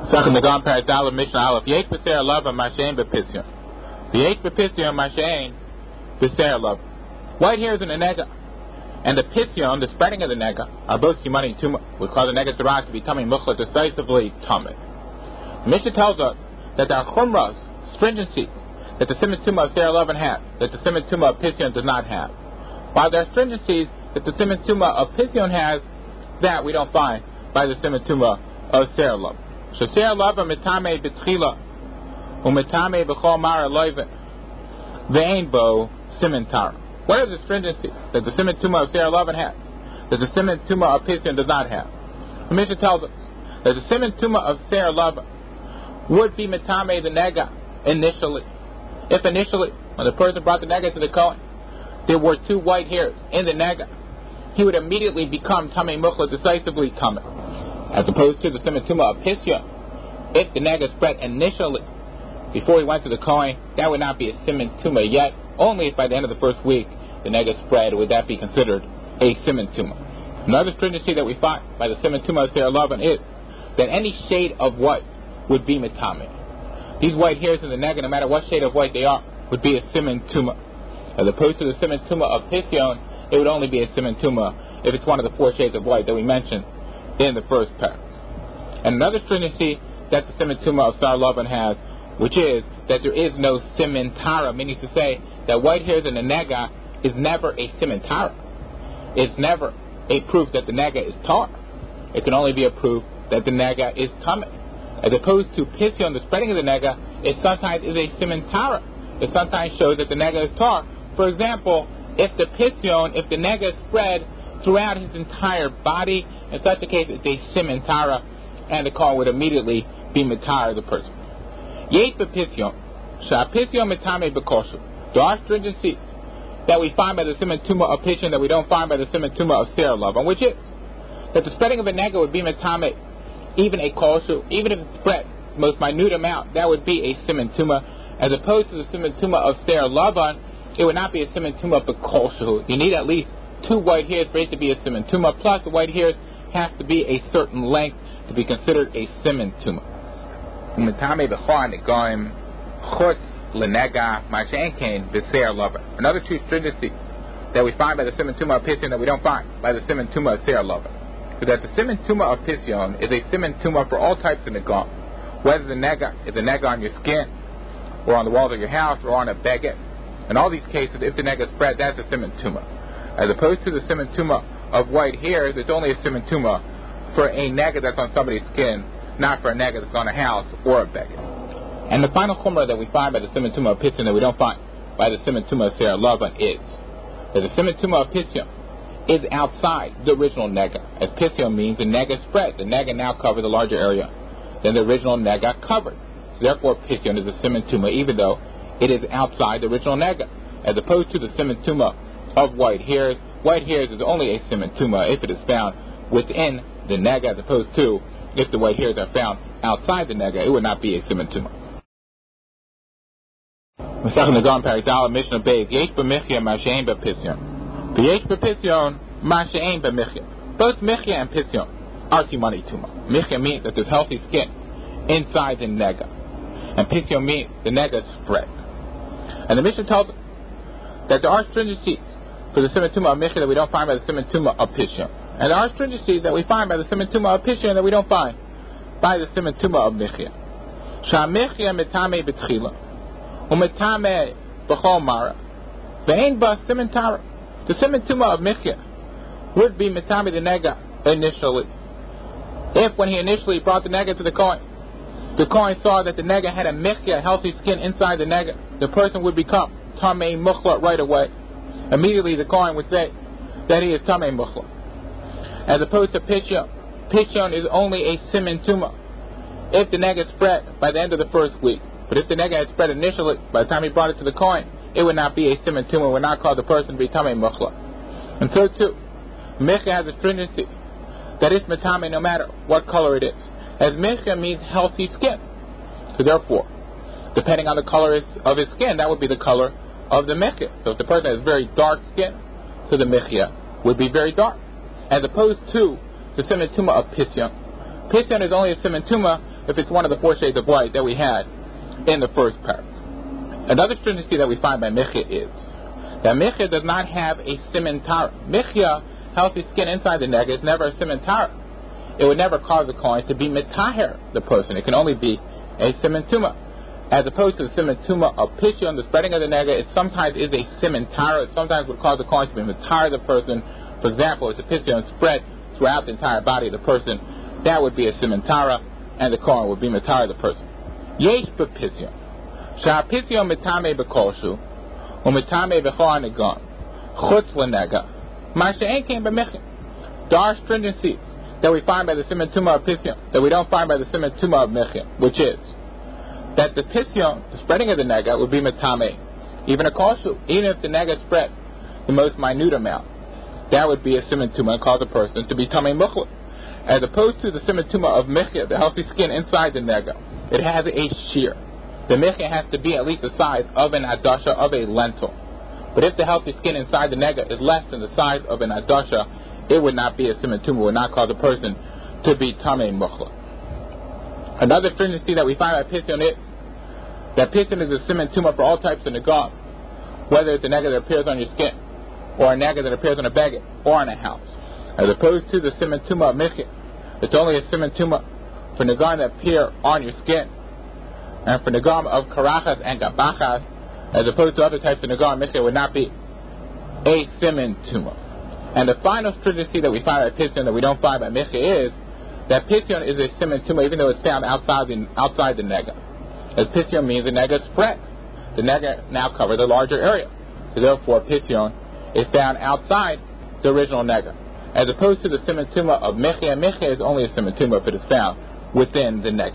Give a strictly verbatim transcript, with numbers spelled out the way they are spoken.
Second the Gon Paradala Mishnah Aleph. Yesh b'seir lava mashein b'pisyon. Yesh b'pisyon mashein b'seir lava. White hairs in the nega and the pisyon, the spreading of the nega, are both simani tuma, would cause the nega tzara to be tummy muchla decisively tummy. The Mishnah tells us that there are chumras, stringencies, that the siman tuma of seir lava has, that the siman tuma of pisyon does not have. While there are stringencies that the siman tuma of pisyon has, that we don't find by the siman tuma of seir lava. Sheser lava mitame betchila, umitame b'chol mara loive, ve'ein bo siman tara. What are the stringencies that the siman tuma of seir lava has, that the siman tuma of pisyon does not have? The Mishnah tells us that the siman tuma of seir lava would be mitame the nega initially. If initially, when the person brought the nega to the Kohen, there were two white hairs in the nega, he would immediately become tamei muchla, decisively tamei. As opposed to the siman tuma of pisyon, if the nega spread initially before he went to the Kohen, that would not be a siman tuma yet. Only if by the end of the first week the nega spread would that be considered a siman tuma. Another stringency that we find by the siman tuma of seir lava is that any shade of white would be mitame. These white hairs in the nega, no matter what shade of white they are, would be a siman tuma. As opposed to the siman tuma of pisyon, it would only be a siman tuma if it's one of the four shades of white that we mentioned in the first pair. And another stringency that the siman tuma of seir lava has, which is that there is no siman tara, meaning to say that white hairs in the nega is never a siman tara. It's never a proof that the nega is tar. It can only be a proof that the nega is tamei. As opposed to pisyon, the spreading of the nega, it sometimes is a siman tara. It sometimes shows that the nega is tar. For example, if the pisyon, if the nega is spread throughout his entire body, in such a case it's a siman tara, and the Kohen would immediately be mitar the person. Yesh b'pisyon, sha pisyon mitame b'kosher. There are stringencies that we find by the siman tuma of pisyon that we don't find by the siman tuma of seir lava, which is that the spreading of a nega would be mitame, even a kosher, even if it's spread the most minute amount, that would be a siman tuma, as opposed to the siman tuma of seir lava, it would not be a siman tuma b'kosher. You need at least two white hairs for it to be a siman tuma, plus the white hairs have to be a certain length to be considered a siman tuma. Another two stringencies that we find by the siman tuma of pisyon that we don't find by the siman tuma of seir lava, so that the siman tuma of pisyon is a siman tuma for all types of negan, whether the nega is a nega on your skin, or on the walls of your house, or on a beged. In all these cases, if the nega spread, that's a siman tuma. As opposed to the siman tuma of white hairs, it's only a siman tuma for a nega that's on somebody's skin, not for a nega that's on a house or a beged. And the final chumrah that we find by the siman tuma of pisyon that we don't find by the siman tuma of seir lava is that the siman tuma of pisyon is outside the original nega. As pisyon means the nega spread. The nega now covers a larger area than the original nega covered. So therefore pisyon is a siman tuma, even though it is outside the original nega. As opposed to the siman tuma of white hairs, white hairs is only a siman tuma if it is found within the nega, as opposed to if the white hairs are found outside the nega, it would not be a siman tuma. Masechet Negan Paradala Mishnah Beis Yesh b'michya mashein b'pisyon. Yesh b'pisyon mashein b'michya. Both michya and pisyon are simani tuma. Michya means that there's healthy skin inside the nega, and pisyon means the nega spread. And the Mishnah tells us that there are stringencies for the siman tuma of michya that we don't find by the siman tuma of pisyon, and there are stringencies that we find by the siman tuma of pisyon that we don't find by the siman tuma of michya. Sha michya mitame b'tchila, umitame b'chol mara, ve'ein ba siman tara. The siman tuma of michya would be mitame the nega initially. If when he initially brought the nega to the Kohen, the Kohen saw that the nega had a michya, healthy skin inside the nega, the person would become tamei muchla right away. Immediately the Kohen would say that he is tamei muchla. As opposed to pisyon, pisyon is only a siman tuma if the nega spread by the end of the first week. But if the nega had spread initially, by the time he brought it to the Kohen, it would not be a siman tuma, would not cause the person to be tamei muchla. And so too, michya has a stringency that is mitame no matter what color it is, as michya means healthy skin. So therefore, depending on the color of his skin, that would be the color of the michya. So if the person has very dark skin, so the michya would be very dark. As opposed to the siman tuma of pisyon. Pisyon is only a siman tuma if it's one of the four shades of white that we had in the first parak. Another stringency that we find by Michya is that Michya does not have a siman tara. Michya, healthy skin inside the nega, is never a siman tara. It would never cause the Kohen to be mitaher the person. It can only be a siman tuma. As opposed to the siman tuma of Pisyon, the spreading of the nega, it sometimes is a siman tara. It sometimes would cause the Kohen to be mitaher the person. For example, if the Pisyon spread throughout the entire body of the person, that would be a siman tara, and the Kohen would be mitaher the person. Yesh b'Pisyon. Shah Pisyon mitame b'kolshu, u'mitame b'chol negon, chutz l'nega, ma she'en kein b'michya. There are stringencies that we find by the siman tuma of Pisyon that we don't find by the siman tuma of Michya, which is that the Pisyon, the spreading of the nega, would be mitame, even a kolshu, even if the nega spread the most minute amount, that would be a siman tuma and cause a person to be tamei muchla. As opposed to the siman tuma of Michya, the healthy skin inside the nega, it has a shear. The Michya has to be at least the size of an adasha, of a lentil. But if the healthy skin inside the nega is less than the size of an adasha, it would not be a siman tuma, would not cause a person to be tamei muchla. Another stringency that we find by Pisyon is that Pisyon is a siman tuma for all types of negam, whether it's a nega that appears on your skin, or a nega that appears on a beged, or on a house. As opposed to the siman tuma of Michya, it's only a siman tuma for negam that appear on your skin, and for negam of karachas and gabachas, as opposed to other types of negam, Michya would not be a siman tuma. And the final stringency that we find by Pisyon that we don't find by Michya is that Pisyon is a siman tuma even though it's found outside the, outside the nega. As Pisyon means the nega spread. The nega now covers a larger area. So therefore Pisyon is found outside the original nega. As opposed to the siman tuma of Michya, Michya is only a siman tuma if it is found within the nega.